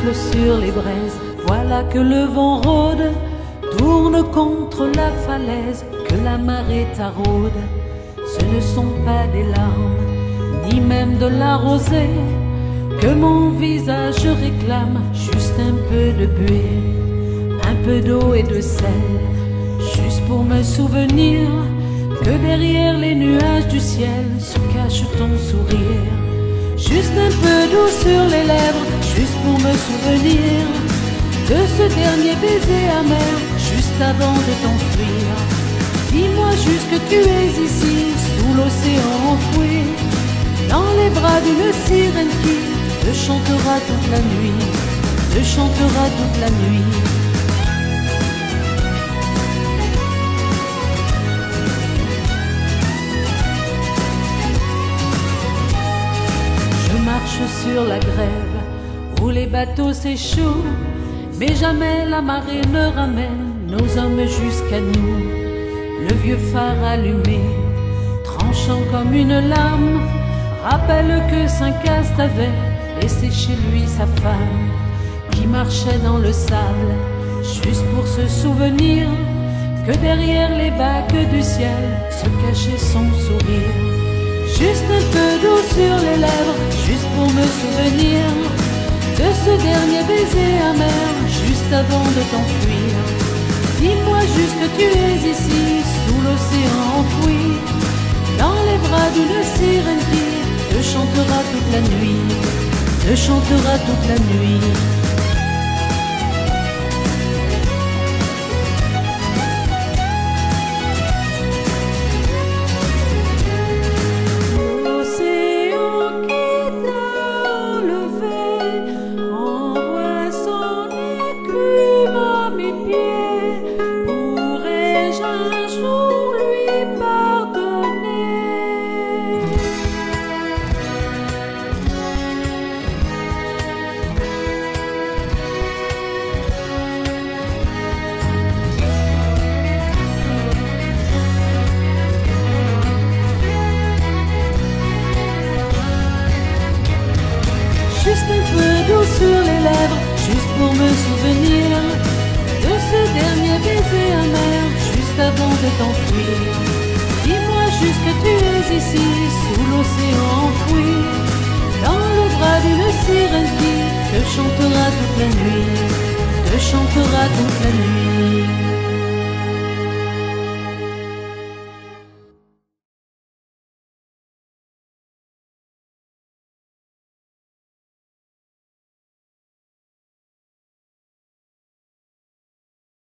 souffle sur les braises. Voilà que le vent rôde, tourne contre la falaise, que la marée taraude. Ce ne sont pas des larmes, ni même de la rosée, que mon visage réclame, juste un peu de buée, un peu d'eau et de sel, juste pour me souvenir que derrière les nuages du ciel se cache ton sourire. Juste un peu d'eau sur les lèvres, juste pour me souvenir de ce dernier baiser amer, juste avant de t'enfuir. Dis-moi juste que tu es ici, sous l'océan enfoui, dans les bras d'une sirène qui te chantera toute la nuit, te chantera toute la nuit. Je marche sur la grève où les bateaux s'échouent, mais jamais la marée ne ramène nos hommes jusqu'à nous. Le vieux phare allumé, tranchant comme une lame, rappelle que Saint-Cast avait laissé chez lui sa femme, qui marchait dans le sable, juste pour se souvenir que derrière les bagues du ciel se cachait son sourire. Juste un peu d'eau sur les lèvres, juste pour me souvenir de ce dernier baiser amer, juste avant de t'enfuir. Dis-moi juste que tu es ici, sous l'océan enfoui, dans les bras d'une sirène qui te chantera toute la nuit, te chantera toute la nuit. Juste un peu d'eau sur les lèvres, juste pour me souvenir de ce dernier baiser amer, juste avant de t'enfuir. Dis-moi juste que tu es ici, sous l'océan enfoui, dans le bras d'une sirène qui te chantera toute la nuit, te chantera toute la nuit.